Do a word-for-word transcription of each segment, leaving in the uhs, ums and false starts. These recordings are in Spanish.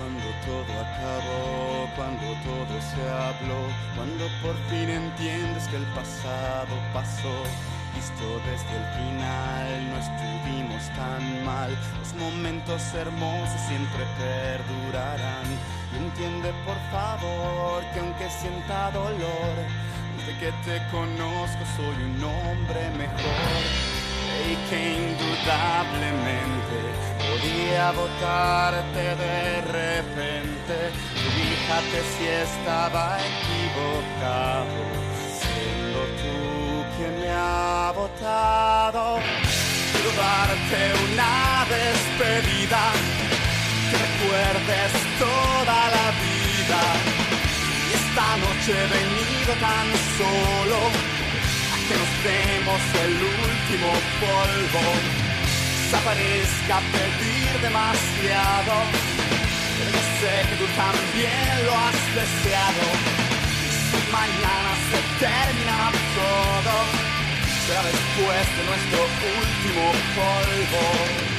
Cuando todo acabó, cuando todo se habló, cuando por fin entiendes que el pasado pasó. Visto desde el final, no estuvimos tan mal. Los momentos hermosos siempre perdurarán. Y entiende por favor que aunque sienta dolor, desde que te conozco soy un hombre mejor. Y que indudablemente podía votarte de repente. Fíjate si estaba equivocado, siendo tú quien me ha votado. Quiero darte una despedida, que recuerdes toda la vida. Y esta noche he venido tan solo que nos demos el último polvo. Desaparezca pedir demasiado, pero yo sé que tú también lo has deseado. Si mañana se termina todo, será después de nuestro último polvo.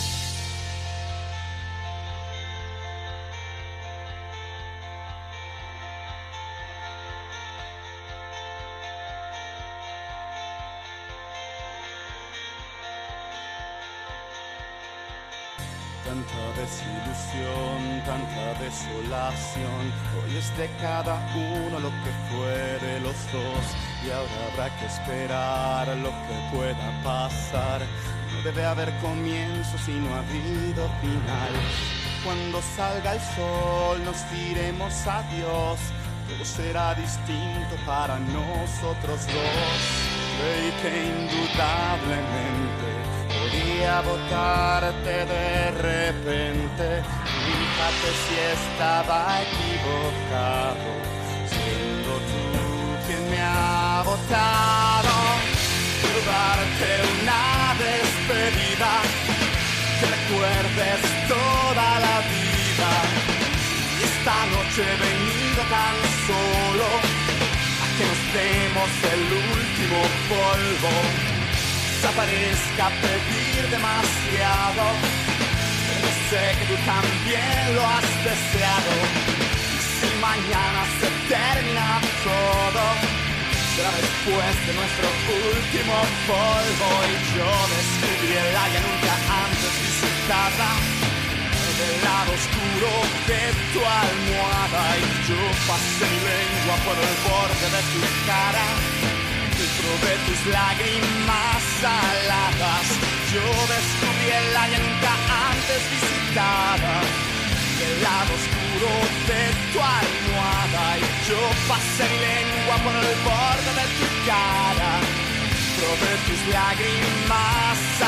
Tanta desilusión, tanta desolación. Hoy es de cada uno lo que fue de los dos. Y ahora habrá que esperar a lo que pueda pasar. No debe haber comienzo si no ha habido final. Cuando salga el sol nos diremos adiós. Todo será distinto para nosotros dos. Y que indudablemente podía votarte de repente. Fíjate si estaba equivocado, siendo tú quien me ha votado. Quiero darte una despedida, que recuerdes toda la vida. Y esta noche he venido tan solo a que nos demos el último polvo. Desaparezca pedir demasiado, pero yo sé que tú también lo has deseado. Y si mañana se termina todo, será después de nuestro último polvo. Y yo descubrí el área nunca antes visitada, del lado oscuro de tu almohada. Y yo pasé mi lengua por el borde de tu cara, de tus lágrimas saladas. Yo descubrí el área nunca antes visitada, del lado oscuro de tu almohada. Y yo pasé mi lengua por el borde de tu cara, probé tus lágrimas saladas.